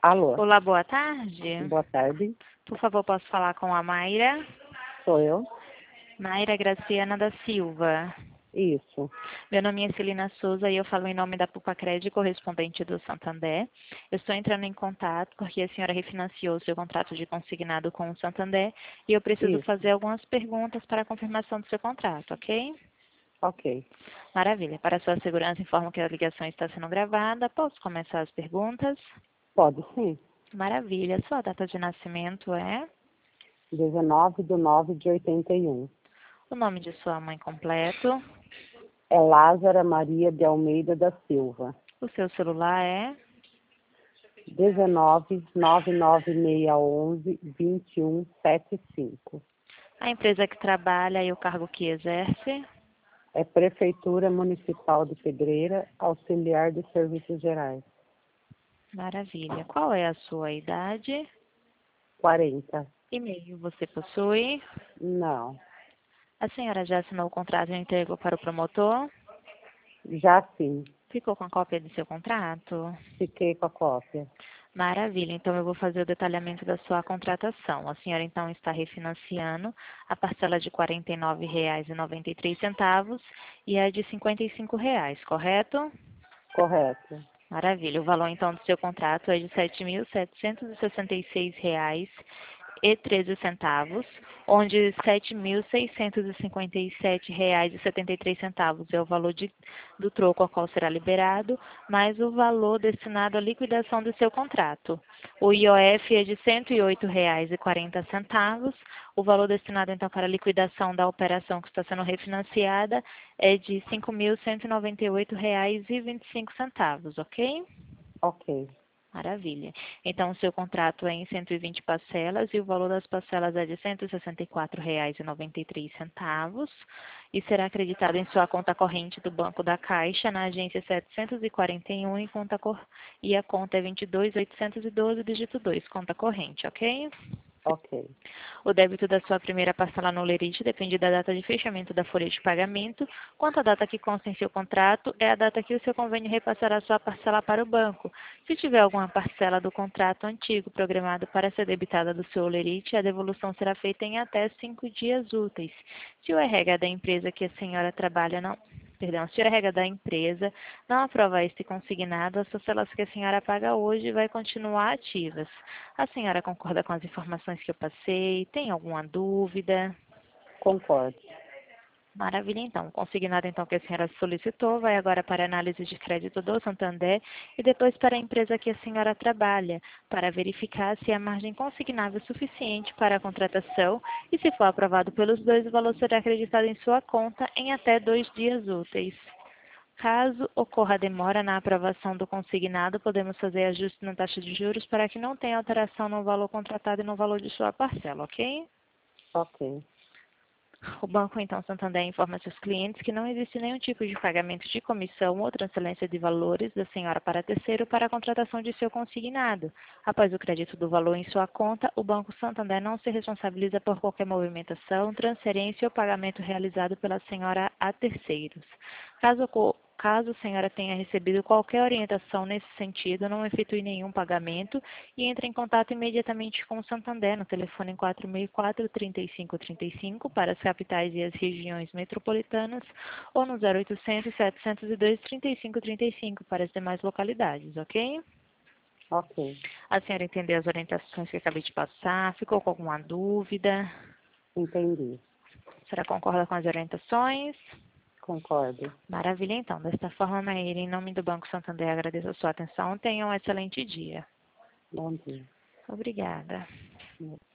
Alô, Olá, boa tarde. boa tarde. Por favor, posso falar com a Mayra? Sou eu? Mayra Graciana da Silva. Isso. Meu nome é Celina Souza e eu falo em nome da Pupacred, correspondente do Santander. Eu estou entrando em contato porque a senhora refinanciou seu contrato de consignado com o Santander e eu preciso Isso. fazer algumas perguntas para a confirmação do seu contrato, ok? Ok. Maravilha. Para sua segurança, informo que a ligação está sendo gravada. Posso começar as perguntas? Pode sim. Maravilha. Sua data de nascimento é? 19/9/81. O nome de sua mãe completo? É Lázara Maria de Almeida da Silva. O seu celular é? 19/99611-2175. A empresa que trabalha e o cargo que exerce? É Prefeitura Municipal de Pedreira, auxiliar de serviços gerais. Maravilha. Qual é a sua idade? 40. E-mail você possui? Não. A senhora já assinou o contrato e entregou para o promotor? Já sim. Ficou com a cópia de seu contrato? Fiquei com a cópia. Maravilha, então eu vou fazer o detalhamento da sua contratação. A senhora então está refinanciando a parcela de R$ 49,93 e a de R$ 55, correto? Correto. Maravilha, o valor então do seu contrato é de R$ 7.766,13, onde R$ 7.657,73 é o valor do troco ao qual será liberado, mais o valor destinado à liquidação do seu contrato. O IOF é de R$ 108,40. O valor destinado então para a liquidação da operação que está sendo refinanciada é de R$ 5.198,25, ok? Ok. Maravilha. Então, o seu contrato é em 120 parcelas e o valor das parcelas é de R$ 164,93 e será acreditado em sua conta corrente do Banco da Caixa, na agência 741 e a conta é 22.812, dígito 2, conta corrente, ok? Ok. O débito da sua primeira parcela no lerite depende da data de fechamento da folha de pagamento. Quanto à data que consta em seu contrato, é a data que o seu convênio repassará sua parcela para o banco. Se tiver alguma parcela do contrato antigo programado para ser debitada do seu lerite, a devolução será feita em até 5 dias úteis. Se o RH da empresa que a senhora trabalha se a regra da empresa não aprovar este consignado, as parcelas que a senhora paga hoje vai continuar ativas. A senhora concorda com as informações que eu passei? Tem alguma dúvida? Concordo. Maravilha, então. O consignado, então, que a senhora solicitou vai agora para a análise de crédito do Santander e depois para a empresa que a senhora trabalha, para verificar se a margem consignável é suficiente para a contratação e, se for aprovado pelos dois, o valor será acreditado em sua conta em até 2 dias úteis. Caso ocorra demora na aprovação do consignado, podemos fazer ajuste na taxa de juros para que não tenha alteração no valor contratado e no valor de sua parcela, ok? Ok. O Banco então Santander informa seus clientes que não existe nenhum tipo de pagamento de comissão ou transferência de valores da senhora para terceiro para a contratação de seu consignado. Após o crédito do valor em sua conta, o Banco Santander não se responsabiliza por qualquer movimentação, transferência ou pagamento realizado pela senhora a terceiros. Caso a senhora tenha recebido qualquer orientação nesse sentido, não efetue nenhum pagamento e entre em contato imediatamente com o Santander no telefone 464-3535 para as capitais e as regiões metropolitanas ou no 0800-702-3535 para as demais localidades, ok? Ok. A senhora entendeu as orientações que eu acabei de passar? Ficou com alguma dúvida? Entendi. A senhora concorda com as orientações? Concordo. Maravilha, então. Desta forma, Maíra, em nome do Banco Santander, agradeço a sua atenção. Tenha um excelente dia. Bom dia. Obrigada.